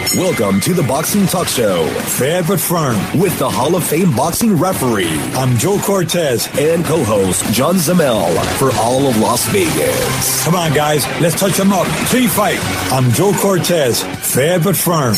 Welcome to the Boxing Talk Show, fair but firm, with the Hall of Fame boxing referee. I'm Joe Cortez and co-host John Zamel for all of Las Vegas. Come on, guys, let's touch them up. Pre-fight. I'm Joe Cortez, fair but firm.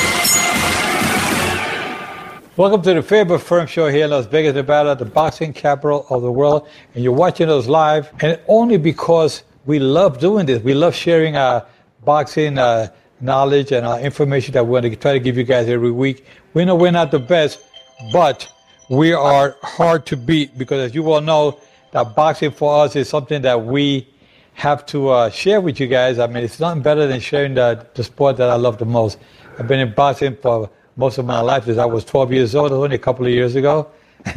Welcome to the Fair but Firm show here in Las Vegas, Nevada, the boxing capital of the world. And you're watching us live, and only because we love doing this. We love sharing our boxing knowledge and our information that we want to try to give you guys every week. We know we're not the best, but we are hard to beat because, as you all know, that boxing for us is something that we have to share with you guys. I mean, it's nothing better than sharing the sport that I love the most. I've been in boxing for most of my life since I was 12 years old, only a couple of years ago.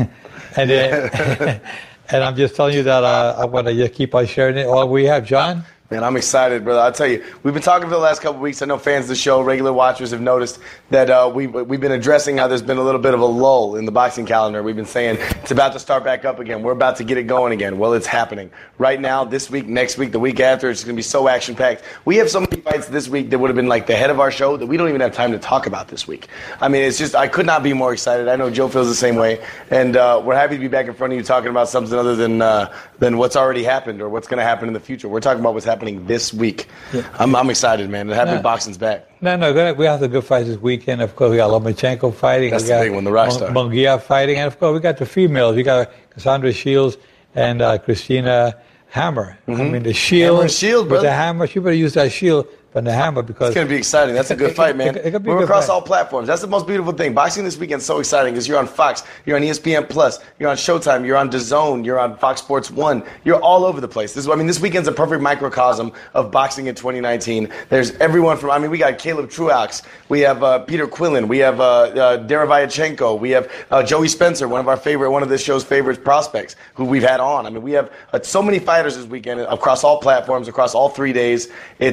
and and I'm just telling you that I want to just keep on sharing it all we have. John? Man, I'm excited, brother. I'll tell you, we've been talking for the last couple of weeks. I know fans of the show, regular watchers have noticed that we've been addressing how there's been a little bit of a lull in the boxing calendar. We've been saying it's about to start back up again. We're about to get it going again. Well, it's happening. Right now, this week, next week, the week after, it's going to be so action-packed. We have so many fights this week that would have been like the head of our show that we don't even have time to talk about this week. I mean, it's just, I could not be more excited. I know Joe feels the same way. And we're happy to be back in front of you talking about something other than what's already happened or what's going to happen in the future. We're talking about what's happening this week. Yeah. I'm excited, man. Happy boxing's back. No, we have the good fights this weekend. Of course, we got Lomachenko fighting. That's the big one, the rock star. Munguia fighting. And, of course, we got the females. We got Cassandra Shields and Christina Hammer. Mm-hmm. I mean, the shield. Hammer and shield, brother. With the hammer. She better use that shield from the hammer because it's going to be exciting. That's a good fight, man. We're across all platforms. That's the most beautiful thing. Boxing this weekend is so exciting because you're on Fox, you're on ESPN Plus, you're on Showtime, you're on DAZN, you're on Fox Sports 1. You're all over the place. This weekend's a perfect microcosm of boxing in 2019. There's everyone from, we got Caleb Truax, we have Peter Quillen, we have Derevyanchenko, we have Joey Spencer, one of this show's favorite prospects who we've had on. We have so many fighters this weekend across all platforms, across all 3 days.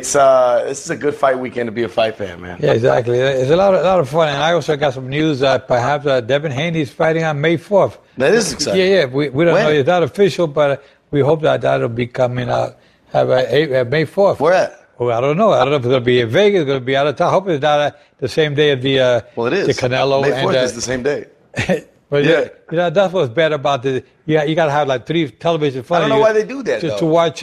This is a good fight weekend to be a fight fan, man. Yeah, exactly. It's a lot of fun. And I also got some news that perhaps Devin Haney's fighting on May 4th. That is exciting. Yeah. We don't know. It's not official, but we hope that'll be coming out May 4th. Where at? Well, I don't know. I don't know if it's going to be in Vegas, it's going to be out of town. I hope it's not the same day of the well, it is. The Canelo. May 4th is the same day. But yeah, that's what's bad about this. Yeah, you got to have like 3 television. I don't know why they do that, just to watch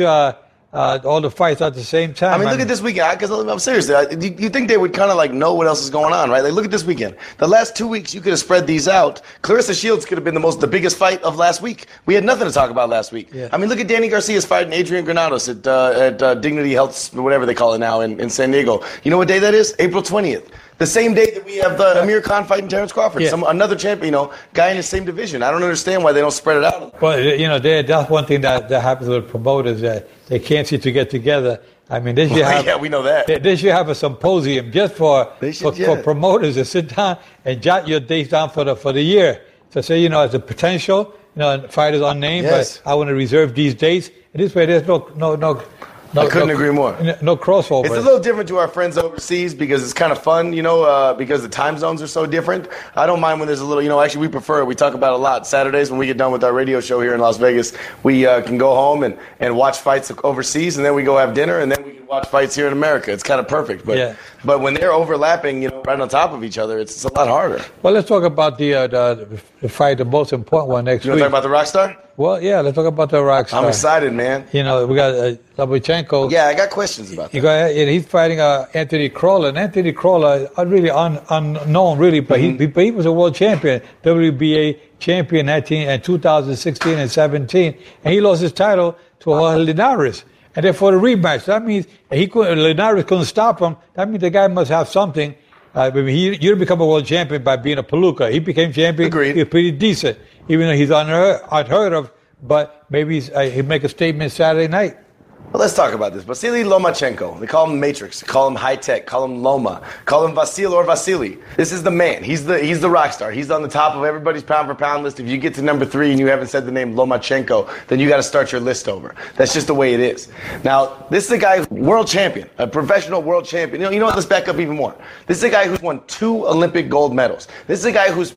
all the fights at the same time. Look at this weekend, because I'm serious. You think they would kind of know what else is going on, right? Like, look at this weekend. The last 2 weeks, you could have spread these out. Clarissa Shields could have been the biggest fight of last week. We had nothing to talk about last week. Yeah. Look at Danny Garcia's fighting Adrian Granados at Dignity Health, whatever they call it now, in San Diego. You know what day that is? April 20th. The same day that we have Amir Khan fighting Terrence Crawford, another champion, guy in the same division. I don't understand why they don't spread it out. Well, that's one thing that happens with promoters, that they can't seem to get together. They should have. Yeah, we know that. They should have a symposium just for promoters to sit down and jot your dates down for the year. So say, as a potential, fighters unnamed, but I want to reserve these dates. And this way, there's no. I couldn't agree more. No crossover. It's a little different to our friends overseas because it's kind of fun, because the time zones are so different. I don't mind when there's a little, actually we prefer it. We talk about it a lot. Saturdays when we get done with our radio show here in Las Vegas, we can go home and watch fights overseas, and then we go have dinner, and then we can watch fights here in America. It's kind of perfect. But when they're overlapping, right on top of each other, it's a lot harder. Well, let's talk about the fight, the most important one next week. You want to talk about the rock star? Well, yeah, let's talk about the rock star. I'm excited, man. We got Lomachenko. Yeah, I got questions about that. He's fighting Anthony Crawler. And Anthony Crawler, really unknown, really, but he was a world champion, WBA champion in 2016 and 17. And he lost his title to Jorge Linares. And therefore the rematch. That means Linares couldn't stop him. That means the guy must have something. You didn't become a world champion by being a palooka. He became champion. Agreed. He was pretty decent, even though he's unheard of. But maybe he'd make a statement Saturday night. Well, let's talk about this. Vasily Lomachenko. They call him Matrix. They call him High Tech. Call him Loma. Call him Vasil or Vasily. This is the man. He's the rock star. He's on the top of everybody's pound for pound list. If you get to number 3 and you haven't said the name Lomachenko, then you got to start your list over. That's just the way it is. Now, this is a guy, world champion, a professional world champion. You know what? Let's back up even more. This is a guy who's won 2 Olympic gold medals. This is a guy who's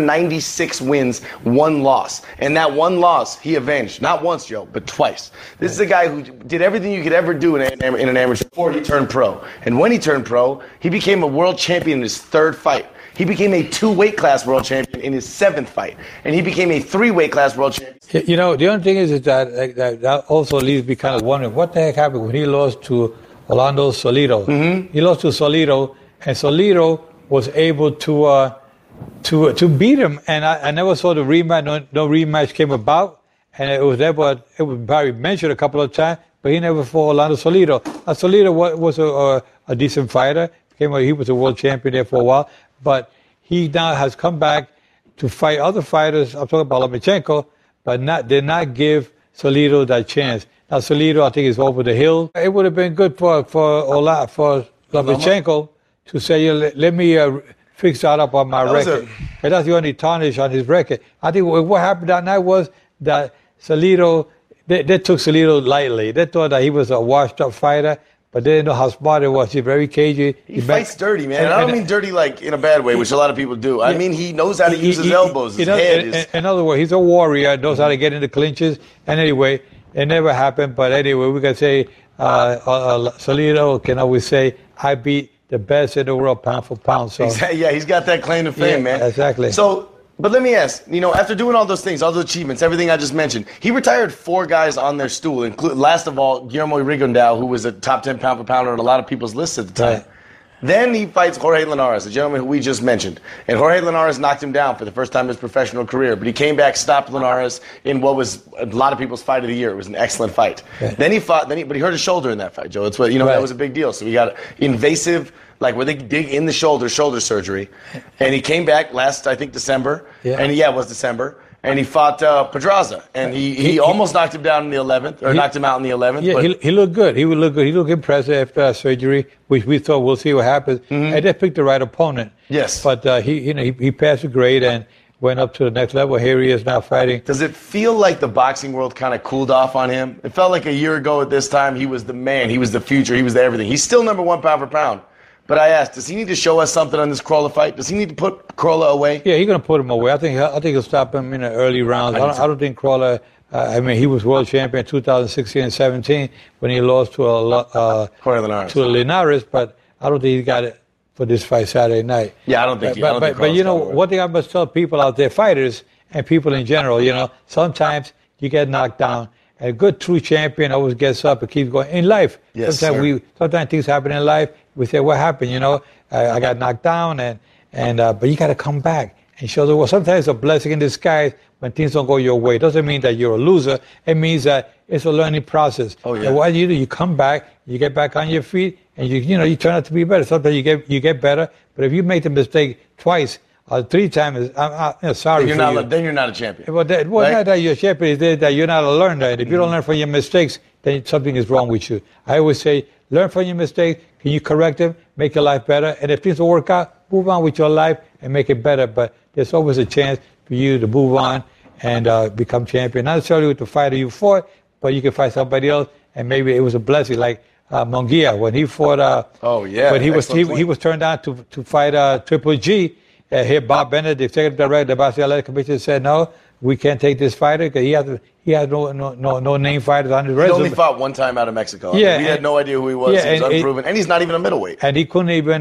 396 wins, 1 loss. And that 1 loss he avenged. Not once, Joe, but twice. This is a guy who did did everything you could ever do in an amateur before he turned pro. And when he turned pro, he became a world champion in his 3rd fight. He became a 2-weight class world champion in his 7th fight. And he became a 3-weight class world champion. You know, the only thing is that also leaves me kind of wondering what the heck happened when he lost to Orlando Salido. Mm-hmm. He lost to Salido, and Salido was able to beat him. And I never saw the rematch. No rematch came about, and it was probably mentioned a couple of times, but he never fought Orlando Salido. Salido was a decent fighter. He was a world champion there for a while, but he now has come back to fight other fighters. I'm talking about Lomachenko, but did not give Salido that chance. Now Salido, I think, is over the hill. It would have been good for Lomachenko to say, let me fix that up on my record. And that's the only tarnish on his record. I think what happened that night was that Salido, they took Salido lightly. They thought that he was a washed-up fighter, but they didn't know how smart it was. He's very cagey. He fights dirty, man. And I don't mean dirty like in a bad way, which a lot of people do. I mean he knows how to use his elbows. His head is... In other words, he's a warrior, knows how to get into clinches. And anyway, it never happened. But anyway, we can say Salido can always say, I beat the best in the world pound for pound. So exactly, yeah, he's got that claim to fame, man. Exactly. So, but let me ask, after doing all those things, all those achievements, everything I just mentioned, he retired 4 guys on their stool, last of all, Guillermo Rigondeaux, who was a top 10 pound for pounder on a lot of people's lists at the time. Right. Then he fights Jorge Linares, the gentleman who we just mentioned. And Jorge Linares knocked him down for the first time in his professional career. But he came back, stopped Linares in what was a lot of people's fight of the year. It was an excellent fight. Right. Then he fought, but he hurt his shoulder in that fight, Joe. That's what, right. That was a big deal. So we got invasive, like where they dig in the shoulder surgery. And he came back last, I think, December. Yeah. And it was December. And he fought Pedraza, and he almost knocked him down in the 11th, or knocked him out in the 11th. Yeah, but he looked good. He would look good. He looked impressive after surgery, which we thought we'll see what happens. Mm-hmm. And they picked the right opponent. Yes, but he passed the grade and went up to the next level. Here he is now fighting. Does it feel like the boxing world kind of cooled off on him? It felt like a year ago at this time he was the man, he was the future, he was the everything. He's still number 1 pound for pound. But I asked, does he need to show us something on this Crawler fight? Does he need to put Crawler away? Yeah, he's going to put him away. I think he'll stop him in the early rounds. I don't think Crawler. He was world champion in 2016 and 17 when he lost to Linares, but I don't think he got it for this fight Saturday night. Yeah, I don't think. But one thing I must tell people out there, fighters and people in general, sometimes you get knocked down. A good true champion always gets up and keeps going. In life, yes, sometimes things happen in life. We say, what happened? I got knocked down, but you got to come back and show the world. Sometimes it's a blessing in disguise when things don't go your way. It doesn't mean that you're a loser. It means that it's a learning process. Oh, yeah. And what do? You come back, you get back on your feet, and you turn out to be better. Sometimes you get better, but if you make the mistake twice, 3 times, I'm sorry then for you. Then you're not a champion. Well, not that you're a champion, it's that you're not a learner. And if you don't learn from your mistakes, then something is wrong with you. I always say, learn from your mistakes. Can you correct them, make your life better? And if things don't work out, move on with your life and make it better. But there's always a chance for you to move on and become champion. Not necessarily with the fighter you fought, but you can fight somebody else, and maybe it was a blessing. Like Munguia, when he fought. When he was turned down to fight Triple G. Here, Bob Bennett, the executive director of the Boxing Athletic Commission, said, no, we can't take this fighter because he has no name fighters on his resume. He only fought 1 time out of Mexico. We had no idea who he was. He was unproven. And he's not even a middleweight. And he couldn't even,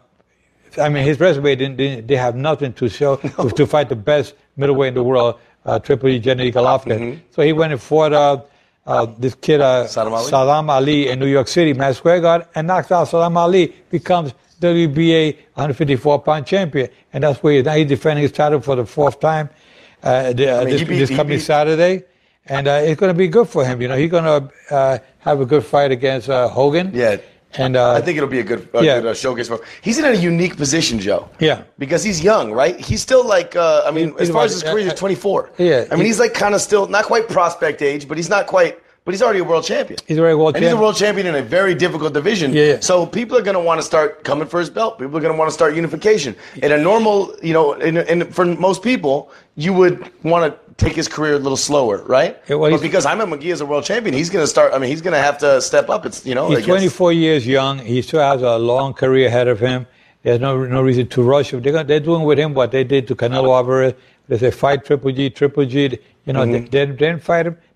his resume didn't have nothing to show to fight the best middleweight in the world, Triple G, Gennady Golovkin. Mm-hmm. So he went and fought this kid, Saddam Ali in New York City, Madison Square Garden, and knocks out Saddam Ali, becomes WBA 154-pound champion, and that's where now he's defending his title for the 4th time this coming Saturday, and it's going to be good for him. He's going to have a good fight against Hogan. Yeah, and I think it'll be a good showcase for him. He's in a unique position, Joe. Yeah, because he's young, right? He's still like, as far as his career, he's 24. Yeah, he's like kind of still not quite prospect age, but he's not quite. But he's already a world champion. He's already a world champion. And he's a world champion in a very difficult division. Yeah. So people are going to want to start coming for his belt. People are going to want to start unification. In a normal, for most people, you would want to take his career a little slower, right? Yeah, well, but because Jaime Munguia is a world champion, he's going to start. He's going to have to step up. He's 24 years young. He still has a long career ahead of him. There's no reason to rush him. They're doing with him what they did to Canelo Alvarez. They say fight Triple G. They didn't fight him.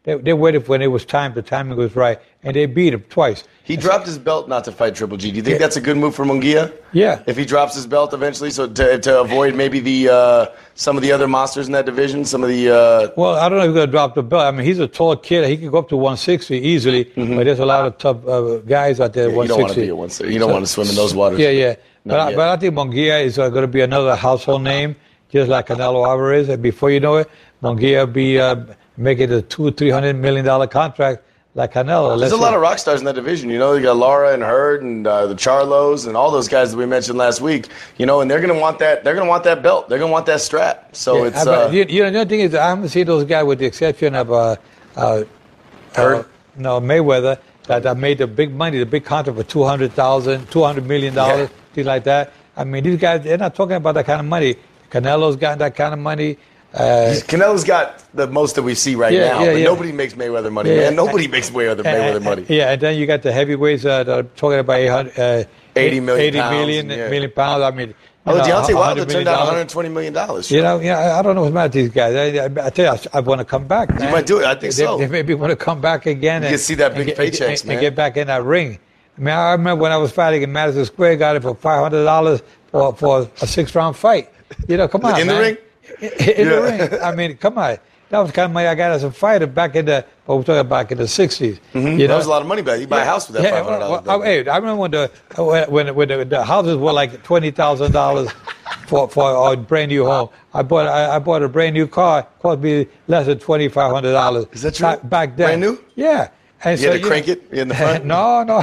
They waited when it was time. The timing was right, and they beat him twice. He dropped his belt not to fight Triple G. Do you think that's a good move for Munguia? Yeah. If he drops his belt eventually, so to avoid maybe the some of the other monsters in that division, some of the. Well, I don't know if he's going to drop the belt. I mean, he's a tall kid. He can go up to 160 easily, but there's a lot of tough guys out there at 160. You don't want to be at 160. You don't want to swim in those waters. Yeah. But I think Munguia is going to be another household name, just like Canelo Alvarez. And before you know it, Munguia will be making a $200-300 million contract like Canelo. There's a lot of rock stars in that division. You know, you got Lara and Hurd and the Charlos and all those guys that we mentioned last week. You know, and they're going to want that. They're going to want that belt. They're going to want that strap. So it's. You know, the other thing is, I haven't seen those guys with the exception of Hurd. Mayweather that made the big money, the big contract for $200 million, things like that. I mean, these guys, they're not talking about that kind of money. Canelo's got that kind of money. Canelo's got the most that we see right now, but nobody makes Mayweather money, man. Nobody makes Mayweather money. Yeah, and then you got the heavyweights that are talking about 80 million pounds. I mean, Deontay Wilder turned down $120 million. You know, I don't know what's about these guys. I tell you, I want to come back, man. You might do it. I think so. They maybe want to come back again. You can see that big paychecks, man. And get back in that ring. I mean, I remember when I was fighting in Madison Square, got it for $500 for a 6-round fight. You know, come on, in man. the ring? In the ring. I mean, come on. That was the kind of money I got as a fighter back in the, we're talking back in the 60s. Mm-hmm. You know? That was a lot of money back. You buy a house with that $500. Hey, I remember when the houses were like $20,000 for a brand new home. I bought a brand new car. It cost me less than $2,500. Is that true? Back then. Brand new? Yeah. And you had to crank it in the front? No.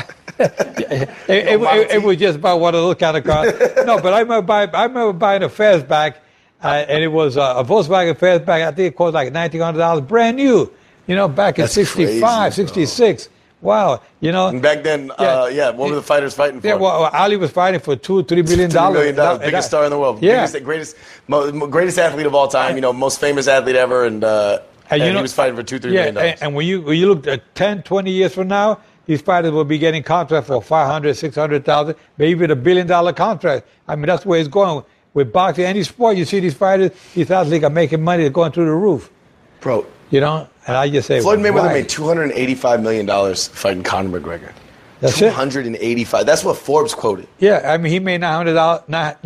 It was just about one of those kind of cars. No, but I remember buying a Fastback, and it was a Volkswagen Fastback. I think it cost like $1,900, brand new. You know, back in '65, '66. Wow, you know. And back then, what were the fighters fighting for? Yeah, well, Ali was fighting for $2-3 billion. $3 billion, biggest star in the world, greatest athlete of all time. You know, most famous athlete ever, and he was fighting for $2-3 million. And when you look at 10, 20 years from now, these fighters will be getting contracts for $500,000, $600,000, maybe even $1 billion contract. I mean, that's where it's going. With boxing, any sport, you see these fighters, these athletes are making money, they're going through the roof. Bro. You know? And I just say, Floyd Mayweather made $285 million fighting Conor McGregor. That's $285. That's what Forbes quoted. Yeah, I mean, he made $900.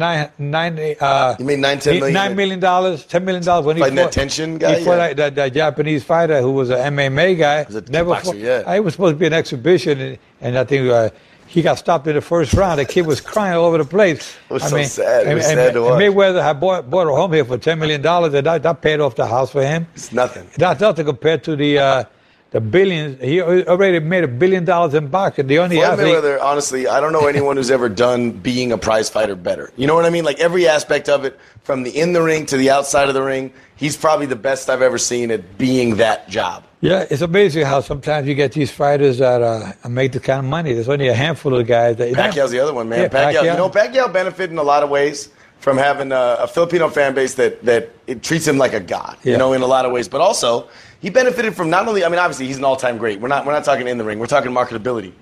He made $10 million. $9 million, $10 million when he fought that tension guy. He fought that Japanese fighter who was an MMA guy. Was a boxer, It was supposed to be an exhibition, and I think he got stopped in the first round. The kid was crying all over the place. It was sad. It was sad to watch. Mayweather had bought a home here for $10 million, and that paid off the house for him. It's nothing. That's nothing compared to the billions. He already made $1 billion in boxing. The only Floyd Mayweather, honestly, I don't know anyone who's ever done being a prize fighter better. You know what I mean? Like every aspect of it, from the in the ring to the outside of the ring, he's probably the best I've ever seen at being that job. Yeah, it's amazing how sometimes you get these fighters that make the kind of money. There's only a handful of guys. Pacquiao's the other one, man. Yeah, Pacquiao. You know, Pacquiao benefited in a lot of ways from having a Filipino fan base that it treats him like a god, you know, in a lot of ways. But also, he benefited from not only, I mean, obviously he's an all-time great. We're not talking in the ring. We're talking marketability.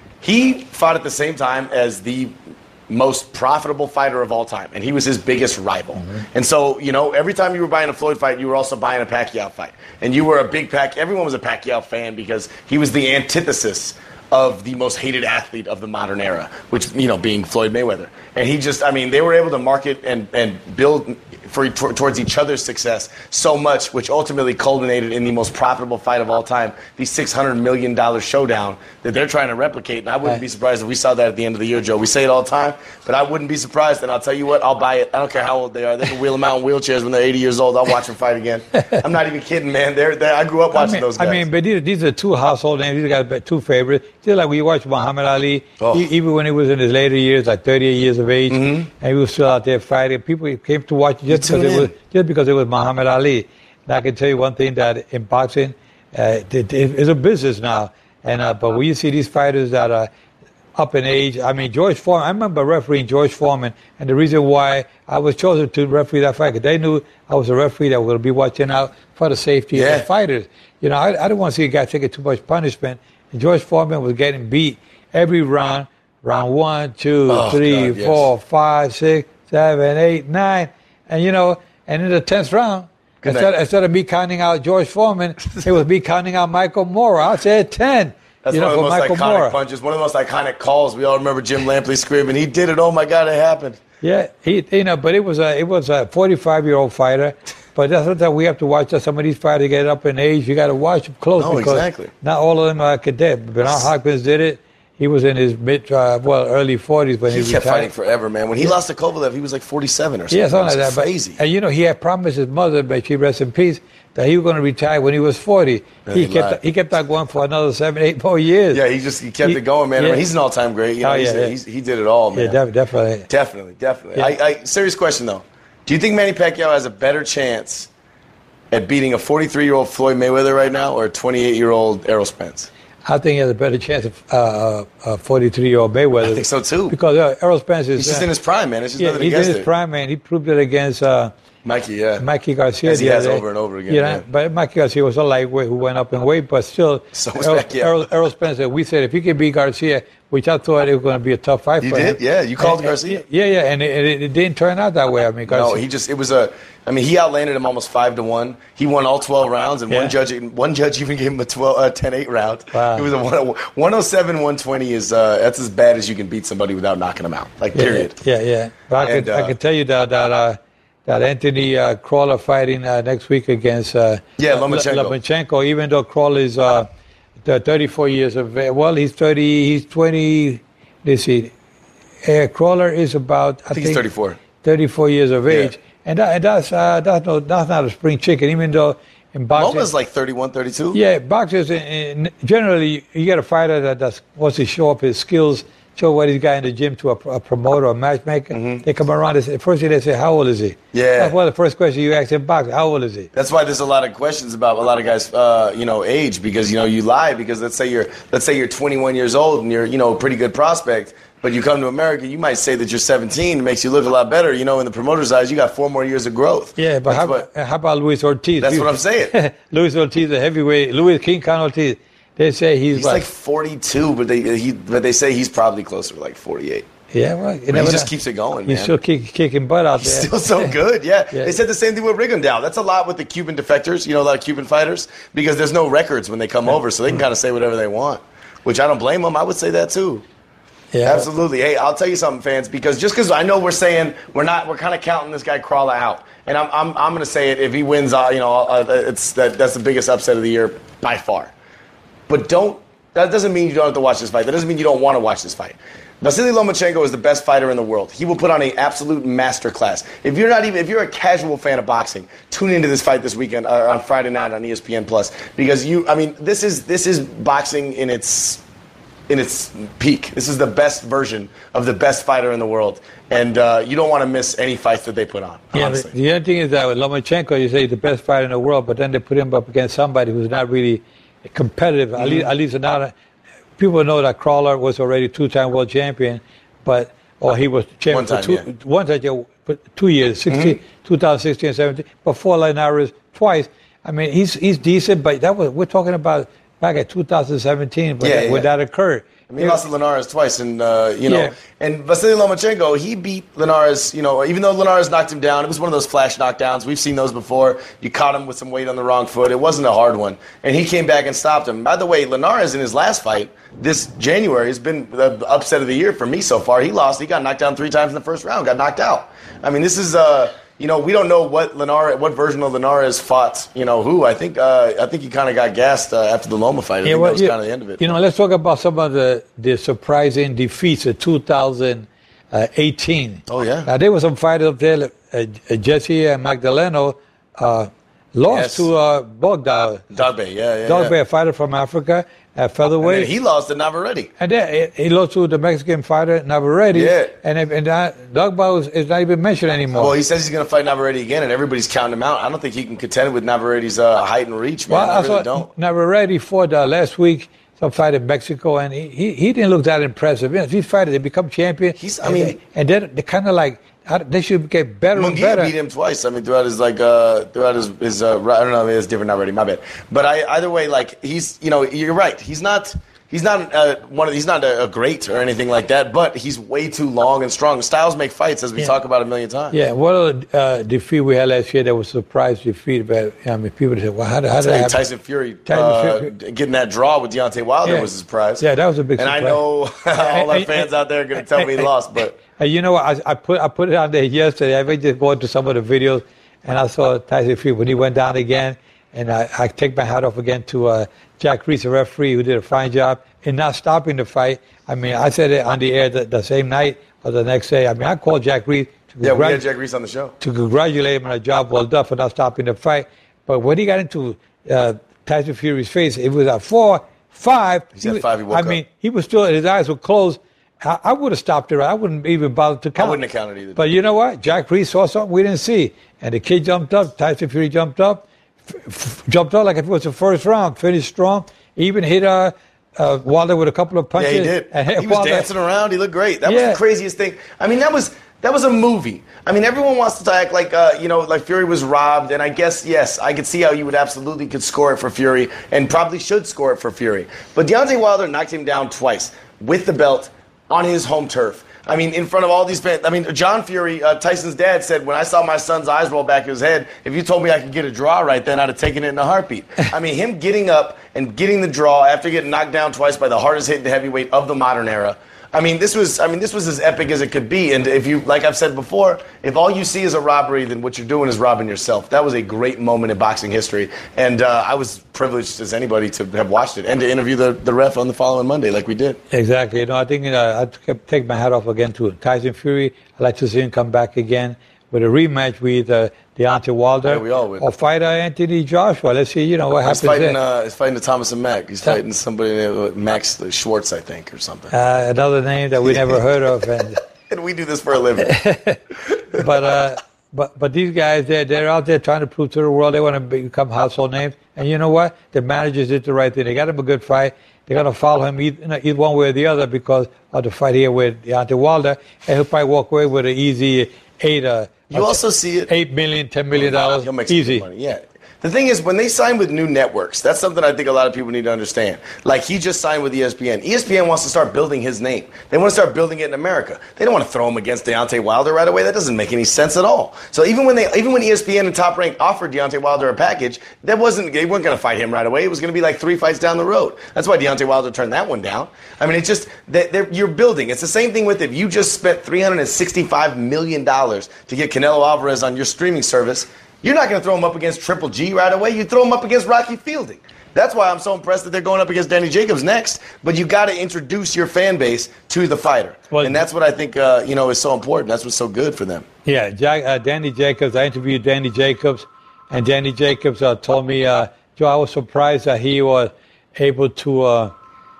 He fought at the same time as the most profitable fighter of all time, and he was his biggest rival. Mm-hmm. And so, you know, every time you were buying a Floyd fight, you were also buying a Pacquiao fight. And you were a big everyone was a Pacquiao fan because he was the antithesis of the most hated athlete of the modern era, which, you know, being Floyd Mayweather. And he just, I mean, they were able to market and build towards each other's success so much, which ultimately culminated in the most profitable fight of all time, the $600 million showdown that they're trying to replicate. And I wouldn't be surprised if we saw that at the end of the year, Joe. We say it all the time, but I wouldn't be surprised. And I'll tell you what, I'll buy it. I don't care how old they are. They can wheel them out in wheelchairs when they're 80 years old. I'll watch them fight again. I'm not even kidding, man. I grew up watching those guys. I mean, but these are two household names. These guys are two favorites. Just like when you watch Muhammad Ali, even when he was in his later years, like 38 years of age, and he was still out there fighting. People came to watch just because it was Muhammad Ali. And I can tell you one thing, that in boxing, it's a business now. And but when you see these fighters that are up in age, I mean, George Foreman, I remember refereeing George Foreman, and the reason why I was chosen to referee that fight, because they knew I was a referee that was going to be watching out for the safety of the fighters. You know, I didn't want to see a guy taking too much punishment. And George Foreman was getting beat every round 1, 2, 3, 4, 5, 6, 7, 8, 9. And, you know, and in the 10th round, Instead of me counting out George Foreman, it was me counting out Michael Mora. I said 10. That's one of the most iconic punches, one of the most iconic calls. We all remember Jim Lampley screaming, "He did it! Oh my God, it happened!" Yeah, but it was a 45-year-old fighter. But that's what we have to watch. Some of these fighters get up in age. You got to watch them close because not all of them are cadet. Bernard Hopkins did it. He was in his early 40s when he retired. He kept fighting forever, man. When he lost to Kovalev, he was like 47 or something. Yeah, something like that. Crazy. And he had promised his mother, may she rest in peace, that he was going to retire when he was 40. He kept on going for another 7, 8 more years. Yeah, he kept it going, man. Yeah. I mean, he's an all-time great. He did it all, man. Yeah, definitely. Definitely. Yeah. Serious question, though. Do you think Manny Pacquiao has a better chance at beating a 43-year-old Floyd Mayweather right now or a 28-year-old Errol Spence? I think he has a better chance of a 43-year-old Mayweather. I think so, too. Because Errol Spence is... He's just in his prime, man. It's just nothing against it. He's in his prime, man. He proved it against... Mikey Garcia. As he has over and over again. Yeah, but Mikey Garcia was a lightweight who went up in weight, but still... So was Pacquiao. Errol Spence, we said if he could beat Garcia, which I thought it was going to be a tough fight for him. You did? Yeah, you called Garcia? Yeah, and it didn't turn out that way. I mean, Garcia. He outlanded him almost 5-1. He won all 12 rounds, and one judge even gave him a 10-8 round. Wow. It was a 107-120 that's as bad as you can beat somebody without knocking them out. Period. Yeah. But I can tell you that Anthony Crawler fighting next week against Lomachenko. Even though Crawler is 34 years of age. Well, he's 20. Let's see. Crawler is about I think he's 34. 34 years of age. And that's not a spring chicken, even though in boxing... Loma's like 31, 32? Yeah, boxers, generally, you get a fighter that wants to show up his skills, show what he's got in the gym to a promoter or matchmaker. Mm-hmm. They come around and say, first thing they say, how old is he? Yeah. That's one of the first questions you ask in boxing, how old is he? That's why there's a lot of questions about a lot of guys, age, because, you lie, because let's say you're 21 years old and you're, a pretty good prospect. But you come to America, you might say that you're 17. It makes you look a lot better. In the promoter's eyes, you got 4 more years of growth. Yeah, but how about Luis Ortiz? That's what I'm saying. Luis Ortiz, the heavyweight. Luis King Kong Ortiz. They say he's like 42, but they say he's probably closer to like 48. Yeah, well, he just keeps it going, man. He's still kicking butt out there. He's still so good, yeah. They said the same thing with Rigondeaux. That's a lot with the Cuban defectors, a lot of Cuban fighters, because there's no records when they come over, so they can kind of say whatever they want, which I don't blame them. I would say that too. Yeah, absolutely. Hey, I'll tell you something, fans, because I know we're saying we're kind of counting this guy Crawler out, and I'm going to say it. If he wins, that's the biggest upset of the year by far. But that doesn't mean you don't have to watch this fight. That doesn't mean you don't want to watch this fight. Vasily Lomachenko is the best fighter in the world. He will put on an absolute masterclass. If you're a casual fan of boxing, tune into this fight this weekend on Friday night on ESPN Plus, because this is boxing in its peak. This is the best version of the best fighter in the world, and you don't want to miss any fights that they put on. Honestly. Yeah, the other thing is that with Lomachenko, you say he's the best fighter in the world, but then they put him up against somebody who's not really competitive. Mm-hmm. At least not. People know that Crawler was already 2-time world champion, he was champion for 2 years, 2016 and 17. Before Linares twice. I mean, he's decent, but we're talking about back at 2017 when that occurred. He lost to Linares twice, and and Vasily Lomachenko, he beat Linares. Even though Linares knocked him down, it was one of those flash knockdowns. We've seen those before. You caught him with some weight on the wrong foot. It wasn't a hard one, and he came back and stopped him. By the way, Linares in his last fight this January has been the upset of the year for me so far. He lost. He got knocked down 3 times in the first round. Got knocked out. I mean, this is we don't know what version of Linares fought, who. I think he kind of got gassed after the Loma fight. I think that was kind of the end of it. Let's talk about some of the surprising defeats of 2018. Oh, yeah. Now, there were some fighters up there. Jesse Magdaleno lost to Bogdan. Dogbe, yeah. Dogbe, a fighter from Africa. At featherweight. And then he lost to Navarrete. And then he lost to the Mexican fighter, Navarrete. Yeah. And Dogba is not even mentioned anymore. Well, he says he's going to fight Navarrete again, and everybody's counting him out. I don't think he can contend with Navarete's height and reach, man. I really don't. Navarrete fought last week some fight in Mexico, and he didn't look that impressive. These fighters, they become champion. And then they kind of like, they should get better and better. Munguia beat him twice. I mean, throughout his I don't know, it's different already. My bad. But either way, he's, you're right. He's not he's not he's not a great or anything like that, but he's way too long and strong. Styles make fights, as we talk about a million times. Yeah, what a defeat we had last year that was a surprise defeat. But I mean, people said, "Well, how did that happen?" Tyson Fury getting that draw with Deontay Wilder was a surprise. Yeah, that was a big surprise. And I know all our fans out there are going to tell me he lost, but you know what? I put it on there yesterday. I just go into some of the videos, and I saw Tyson Fury when he went down again. And I take my hat off again to Jack Reese, the referee, who did a fine job in not stopping the fight. I mean, I said it on the air the same night or the next day. I mean, I called Jack Reese. We had Jack Reese on the show. To congratulate him on a job well done for not stopping the fight. But when he got into Tyson Fury's face, it was at 4-5. He said 5, he woke up. I mean, he was still, his eyes were closed. I would have stopped it. I wouldn't even bother to count. I wouldn't have counted either. But you know what? Jack Reese saw something we didn't see. And the kid jumped up. Tyson Fury jumped up. Jumped out like if it was the first round, finished strong. He even hit Wilder with a couple of punches. Yeah, he did. And he was Wilder dancing around. He looked great. That was the craziest thing. I mean, that was a movie. I mean, everyone wants to act like like Fury was robbed. And I guess yes, I could see how you would absolutely could score it for Fury and probably should score it for Fury. But Deontay Wilder knocked him down twice with the belt on his home turf. I mean, in front of all these fans. I mean, John Fury, Tyson's dad, said, when I saw my son's eyes roll back his head, if you told me I could get a draw right then, I'd have taken it in a heartbeat. I mean, him getting up and getting the draw after getting knocked down twice by the hardest hitting heavyweight of the modern era. I mean, this was as epic as it could be. And if you, like I've said before, if all you see is a robbery, then what you're doing is robbing yourself. That was a great moment in boxing history. And I was privileged as anybody to have watched it and to interview the ref on the following Monday like we did. Exactly. You know, I think I take my hat off again to Tyson Fury. I'd like to see him come back again with a rematch with Deontay Wilder. Yeah, we all would. Or fighter Anthony Joshua. Let's see, what happens there. He's fighting Thomas and Mack. He's fighting somebody named Max Schwartz, I think, or something. Another name that we never heard of. And we do this for a living. But these guys, they're out there trying to prove to the world they want to become household names. And you know what? The managers did the right thing. They got him a good fight. They're going to follow him either one way or the other because of the fight here with Deontay Wilder. And he'll probably walk away with an easy You also see it. $8 million, $10 million. He'll make some easy money. Yeah. The thing is, when they sign with new networks, that's something I think a lot of people need to understand. Like, he just signed with ESPN. ESPN wants to start building his name. They want to start building it in America. They don't want to throw him against Deontay Wilder right away. That doesn't make any sense at all. So even when ESPN and Top Rank offered Deontay Wilder a package, they weren't going to fight him right away. It was going to be like 3 fights down the road. That's why Deontay Wilder turned that one down. I mean, it's just you're building. It's the same thing with if you just spent $365 million to get Canelo Alvarez on your streaming service. You're not going to throw him up against Triple G right away. You throw him up against Rocky Fielding. That's why I'm so impressed that they're going up against Danny Jacobs next. But you got to introduce your fan base to the fighter, and that's what I think is so important. That's what's so good for them. Yeah, Danny Jacobs. I interviewed Danny Jacobs, and Danny Jacobs told me, Joe, I was surprised that he was able to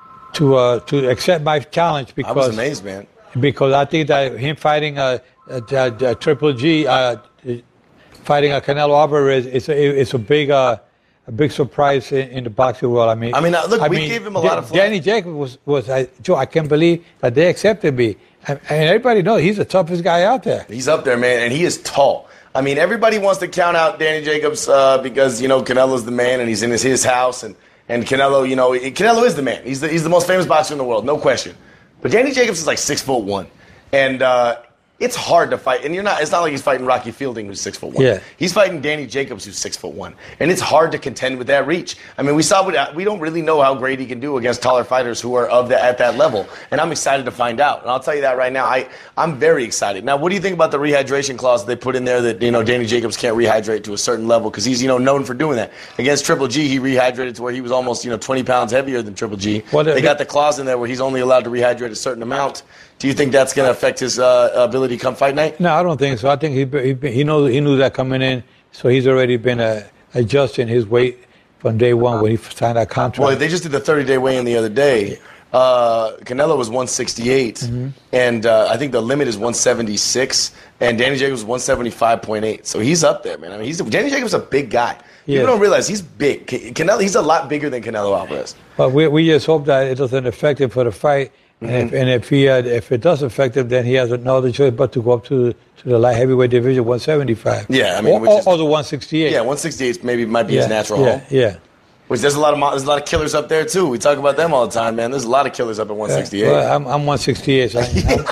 accept my challenge because I was amazed, man. Because I think that him fighting Triple G. Fighting a Canelo Alvarez is a big surprise in the boxing world. I mean, look, we gave him a lot of flack. Danny Jacobs was Joe. I can't believe that they accepted me, and everybody knows he's the toughest guy out there. He's up there, man, and he is tall. I mean, everybody wants to count out Danny Jacobs because Canelo's the man and he's in his house, and Canelo, Canelo is the man. He's the most famous boxer in the world, no question. But Danny Jacobs is like 6'1", and it's hard to fight, and it's not like he's fighting Rocky Fielding, who's 6'1". Yeah. He's fighting Danny Jacobs, who's 6'1", and it's hard to contend with that reach. I mean, we don't really know how great he can do against taller fighters who are at that level, and I'm excited to find out. And I'll tell you that right now, I'm very excited. Now, what do you think about the rehydration clause they put in there that Danny Jacobs can't rehydrate to a certain level because he's known for doing that? Against Triple G, he rehydrated to where he was almost 20 pounds heavier than Triple G. They got the clause in there where he's only allowed to rehydrate a certain amount. Do you think that's going to affect his ability come fight night? No, I don't think so. I think he knew that coming in, so he's already been adjusting his weight from day one when he signed that contract. Well, they just did the 30-day weigh-in the other day. Canelo was 168, and I think the limit is 176, and Danny Jacobs was 175.8. So he's up there, man. I mean, Danny Jacobs is a big guy. People don't realize he's big. He's a lot bigger than Canelo Alvarez. But we just hope that it doesn't affect him for the fight. And if it does affect him, then he has no other choice but to go up to the light heavyweight division, 175. Yeah, I mean, or the 168. Yeah, 168 might be his natural home. Yeah. Which there's a lot of killers up there too. We talk about them all the time, man. There's a lot of killers up at 168. Well, I'm 168. So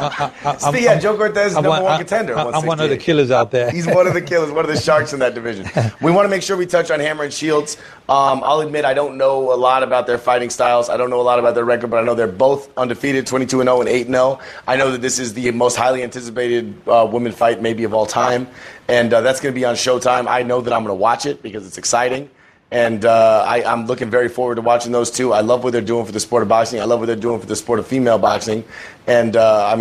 Joe Cortez is number one contender. I'm one of the killers out there. He's one of the killers, one of the sharks in that division. We want to make sure we touch on Hammer and Shields. I'll admit I don't know a lot about their fighting styles. I don't know a lot about their record, but I know they're both undefeated, 22-0 and 8-0. I know that this is the most highly anticipated women fight maybe of all time, and that's going to be on Showtime. I know that I'm going to watch it because it's exciting. And I'm looking very forward to watching those two. I love what they're doing for the sport of boxing. I love what they're doing for the sport of female boxing. And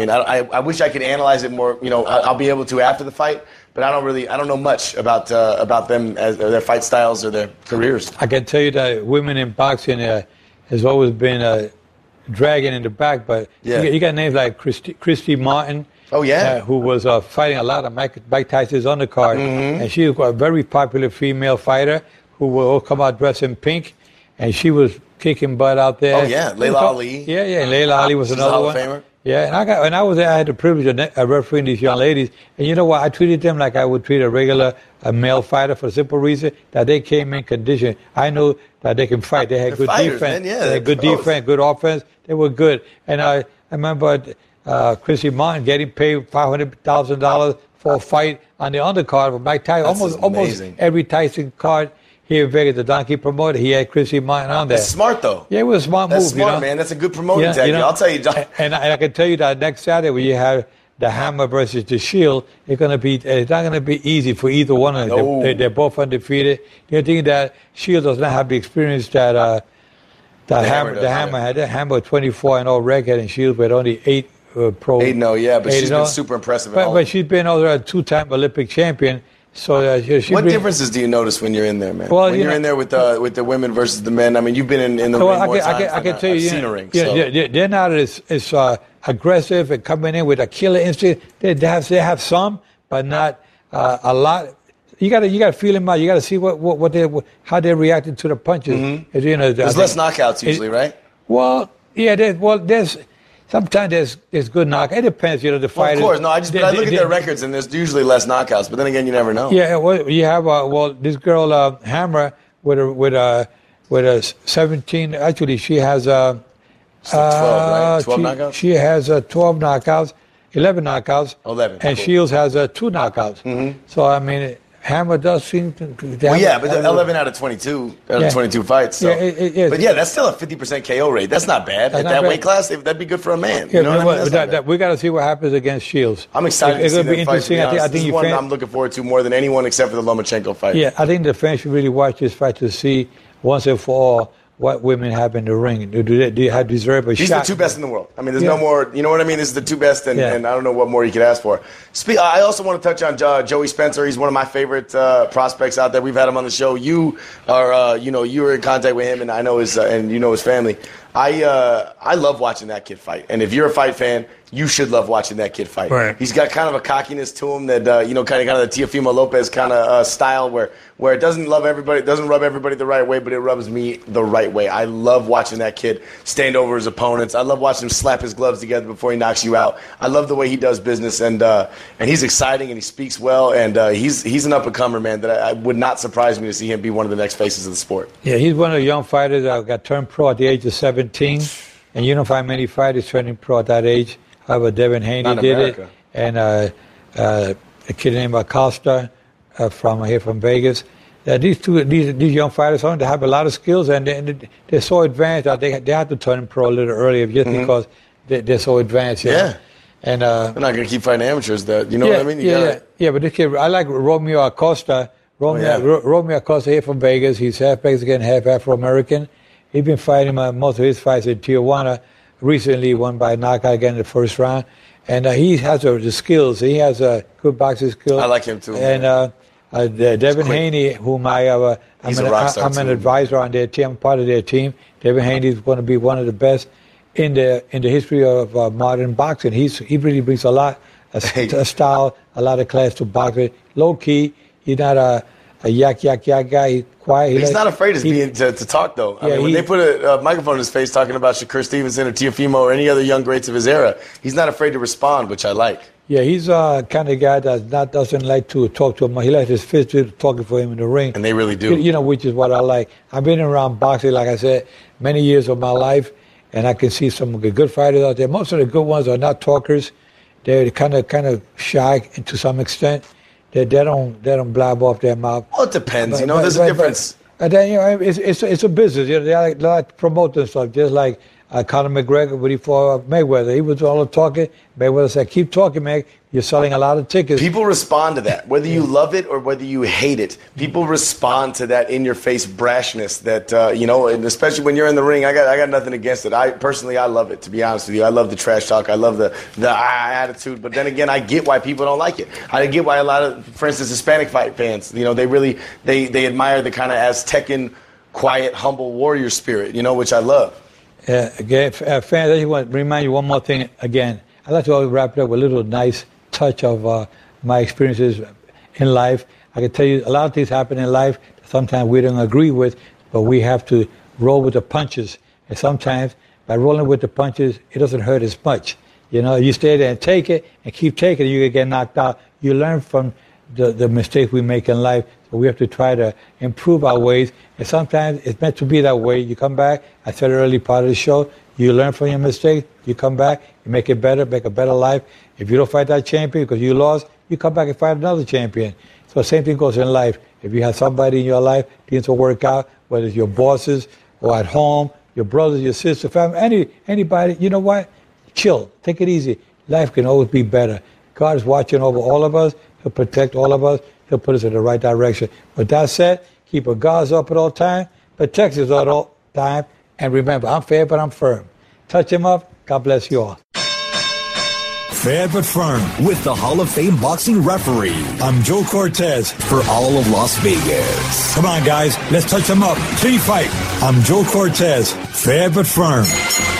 I wish I could analyze it more. I'll be able to after the fight, but I don't know much about them as their fight styles or their careers. I can tell you that women in boxing has always been dragging in the back, but you got names like Christy Martin. Oh, yeah. Who was fighting a lot of Mike Tyson's undercard. Mm-hmm. And she was a very popular female fighter who will come out dressed in pink, and she was kicking butt out there. Oh yeah, Layla Ali. Yeah, Layla Ali was another one. Famer. Yeah, and I was there. I had the privilege of refereeing these young ladies, and you know what? I treated them like I would treat a male fighter for the simple reason that they came in condition. I know that they can fight. They had good defense. Man. Yeah, they had good defense, good offense. They were good, and I remember Chrissy Martin getting paid $500,000 for a fight on the undercard of Mike Tyson. Almost every Tyson card. Here in Vegas, the Donkey promoter, he had Chrissy Martin on there. That's smart, though. Yeah, it was a smart move. That's smart, man. That's a good promoting tactic. I'll tell you, John. And I can tell you that next Saturday when you have the Hammer versus the Shield, it's not going to be easy for either one of them. No. They're both undefeated. You think that Shield does not have the experience that Hammer had. The Hammer 24-0 record, and Shield with only 8 pro. 8-0, yeah, but she's been super impressive. But she's been also a 2-time Olympic champion. So what differences do you notice when you're in there, man? Well, when you're in there with the women versus the men. I mean, you've been in the ring more times. I can tell you, they're not as aggressive and coming in with a killer instinct. They have some, but not a lot. You got to feel them out. You got to see how they're reacting to the punches. Mm-hmm. There's less knockouts usually, right? Well, yeah. There's. Sometimes there's good knockouts. It depends, the fighters. Well, of course, no. I look at their records, and there's usually less knockouts. But then again, you never know. Yeah, well, you have this girl Hammer with a 17. Actually, she has 12, right? 12 knockouts. She has 12 knockouts, 11 knockouts. 11. And cool. Shields has 2 knockouts. Mm-hmm. So I mean, Hammer does seem to. Well, yeah, but 11 out of 22 fights. So. Yeah, but yeah, that's still a 50% KO rate. That's not bad. At that weight class, that'd be good for a man. Yeah, we got to see what happens against Shields. I'm excited to see that fight. I think one I'm looking forward to more than anyone except for the Lomachenko fight. Yeah, I think the fans should really watch this fight to see once and for all what women have in the ring. Do they deserve a shot? These are the 2 best in the world. I mean, there's no more. You know what I mean? This is the 2 best, and I don't know what more you could ask for. I also want to touch on Joey Spencer. He's one of my favorite prospects out there. We've had him on the show. You are, you were in contact with him, and I know his family. I love watching that kid fight. And if you're a fight fan, you should love watching that kid fight. Right. He's got kind of a cockiness to him that, kind of the Teofimo Lopez kind of style where it doesn't rub everybody the right way, but it rubs me the right way. I love watching that kid stand over his opponents. I love watching him slap his gloves together before he knocks you out. I love the way he does business, and he's exciting, and he speaks well, and he's an up-and-comer, man, that I would not surprise me to see him be one of the next faces of the sport. Yeah, he's one of the young fighters that got turned pro at the age of 17, and you don't find many fighters turning pro at that age. However, Devin Haney did it, and a kid named Acosta from Vegas. These young fighters they have a lot of skills, and they're so advanced that they have to turn pro a little earlier just because they're so advanced. Yeah. And they're not going to keep fighting amateurs, though. You know what I mean? Yeah. But this kid, I like Romeo Acosta. Romeo Acosta here from Vegas. He's half Mexican, half Afro-American. He's been fighting most of his fights in Tijuana. Recently won by knockout again in the first round. And he has the skills. He has a good boxing skills. I like him too. And Devin Haney, whom I'm an advisor on their team. I'm part of their team. Devin Haney is going to be one of the best in the history of modern boxing. He really brings a lot, a style, a lot of class to boxing. Low key. He's not a yak guy. He's quiet. He's not afraid to talk, though. I mean, when they put a microphone in his face talking about Shakur Stevenson or Teofimo or any other young greats of his era, he's not afraid to respond, which I like. Yeah, he's kind of guy that doesn't like to talk to him. He likes his fist talking for him in the ring. And they really do. You know, which is what I like. I've been around boxing, like I said, many years of my life, and I can see some good fighters out there. Most of the good ones are not talkers. They're kind of shy to some extent. They don't blab off their mouth. Well, it depends. There's a difference. And then it's a business. They like to promote themselves, just like Conor McGregor when he fought Mayweather. He was all talking. Mayweather said, "Keep talking, man. You're selling a lot of tickets." People respond to that, whether you love it or whether you hate it. People respond to that in-your-face brashness. That and especially when you're in the ring, I got nothing against it. I love it. To be honest with you, I love the trash talk. I love the attitude. But then again, I get why people don't like it. I get why a lot of, for instance, Hispanic fight fans, they admire the kind of Aztecan, quiet, humble warrior spirit, which I love. Again, fans, I just want to remind you one more thing again. I'd like to always wrap it up with a little nice touch of my experiences in life. I can tell you a lot of things happen in life that sometimes we don't agree with, but we have to roll with the punches. And sometimes by rolling with the punches, it doesn't hurt as much. You stay there and take it and keep taking it, you can get knocked out. You learn from the mistakes we make in life. So we have to try to improve our ways. And sometimes it's meant to be that way. You come back, I said early part of the show, you learn from your mistakes, you come back, you make it better, make a better life. If you don't fight that champion because you lost, you come back and fight another champion. So the same thing goes in life. If you have somebody in your life, things will work out, whether it's your bosses or at home, your brothers, your sister, family, anybody, you know what? Chill, take it easy. Life can always be better. God is watching over all of us. He'll protect all of us. He'll put us in the right direction. With that said, keep our guards up at all times, protect us at all times, and remember, I'm fair, but I'm firm. Touch him up. God bless you all. Fair but firm with the Hall of Fame boxing referee. I'm Joe Cortez for all of Las Vegas. Come on, guys. Let's touch him up. Clean fight. I'm Joe Cortez. Fair but firm.